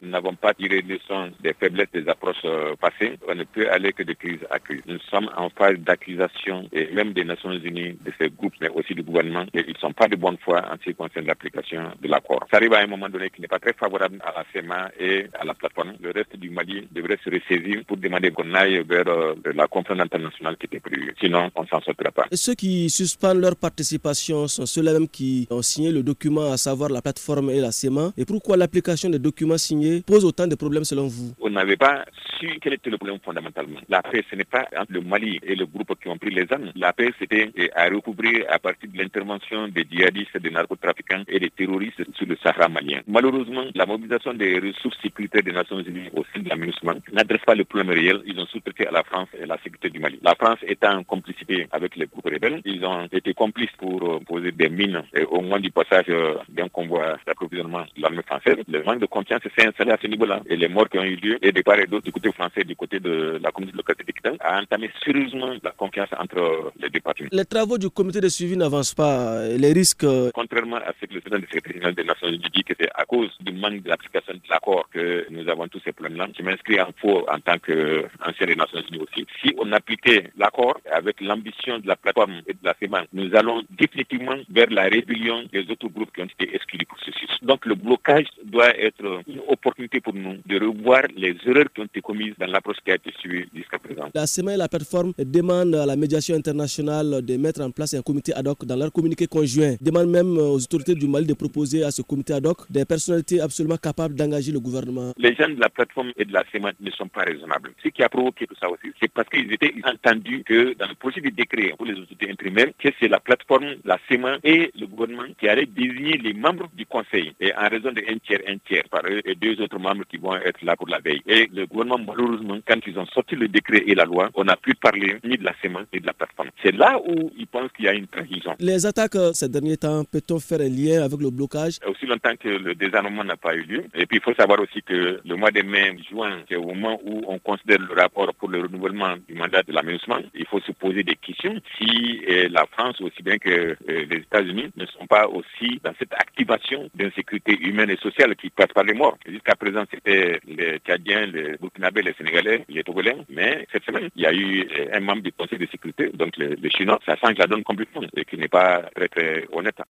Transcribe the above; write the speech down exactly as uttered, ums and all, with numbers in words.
nous n'avons pas tiré les leçons des faiblesses des approches euh, passées. On ne peut aller que de crise à crise. Nous sommes en phase d'accusation et même des Nations Unies, de ces groupes, mais aussi du gouvernement, et ils ne sont pas de bonne foi en ce qui concerne l'application de l'accord. Ça arrive à un moment donné qui n'est pas très favorable à la C E M A et à la plateforme. Le reste du Mali devrait se ressaisir pour demander qu'on aille vers euh, la conférence internationale qui était prévue. Sinon, on ne s'en sortira pas. Et ceux qui suspendent leur participation sont ceux-là même qui ont signé le document, à savoir la plateforme et la C E M A. Et pourquoi l'application des documents signés pose autant de problèmes selon vous? On n'avait pas su quel était le problème fondamentalement. La paix, ce n'est pas entre le Mali et le groupe qui ont pris les armes. La paix, c'était à recouvrir à partir de l'intervention des djihadistes, des narcotrafiquants et des terroristes sur le Sahara malien. Malheureusement, la mobilisation des ressources sécuritaires des Nations Unies au sein de la MINUSMA n'adresse pas le problème réel. Ils ont sous-traité à la France et la sécurité du Mali. La France étant en complicité avec les groupes rebelles, ils ont été complices pour poser des mines et au moins du passage d'un convoi d'approvisionnement de l'armée française. Le manque de confiance s'est installé à ce niveau-là et les morts qui ont eu lieu et de part et d'autre du côté français et du côté de la communauté locale de Kitan a entamé sérieusement la confiance entre les deux parties. Les travaux du comité de suivi n'avancent pas. Les risques... Contrairement à ce que le président du secrétaire général des Nations Unies dit que c'est à cause du manque de l'application de l'accord que nous avons tous ces problèmes-là. Je m'inscris en faux en tant qu'ancien des Nations Unies aussi. Si on appliquait l'accord avec l'ambition de la plateforme et de la C E M A, nous allons définitivement vers la rébellion des autres groupes qui ont été exclus du processus. Donc le blocage doit être une opportunité pour nous de revoir les erreurs qui ont été commises dans l'approche qui a été suivie jusqu'à présent. La C E M A et la plateforme demandent à la médiation internationale de mettre en place un comité ad hoc dans leur communiqué conjoint. Demandent même aux autorités du Mali de proposer à ce comité ad hoc des personnalités absolument capables d'engager le gouvernement. Les gens de la plateforme et de la C E M A ne sont pas raisonnables. Ce qui a provoqué tout ça aussi, c'est parce qu'ils étaient entendus que dans le projet de décret pour les autorités intérimaires, que c'est la plateforme, la C E M A et le gouvernement qui allaient désigner les membres du conseil. Et en raison de un tiers, un tiers par eux et deux autres membres qui vont être là pour la veille. Et le gouvernement, malheureusement, quand ils ont sorti le décret et la loi, on n'a plus parlé ni de la C E M A ni de la plateforme. C'est là où ils pensent qu'il y a une trahison. Les attaques ces derniers temps, peut-on faire un lien avec le blocage? Aussi longtemps que le désarmement n'a pas eu lieu. Et puis il faut savoir aussi que le mois de mai, juin, c'est au moment où on considère le rapport pour le renouvellement du mandat de la MINUSMA. Il faut se poser des questions si eh, la France, aussi bien que eh, les États-Unis, ne sont pas aussi dans cette activation d'insécurité humaine et sociale qui passe par les morts. Jusqu'à présent, c'était les Tchadiens, les Burkinabés, les Sénégalais, les Togolais. Mais cette semaine, il y a eu eh, un membre du Conseil de sécurité, donc les, les Chinois. Ça change la donne complètement et qui n'est pas très très honnête.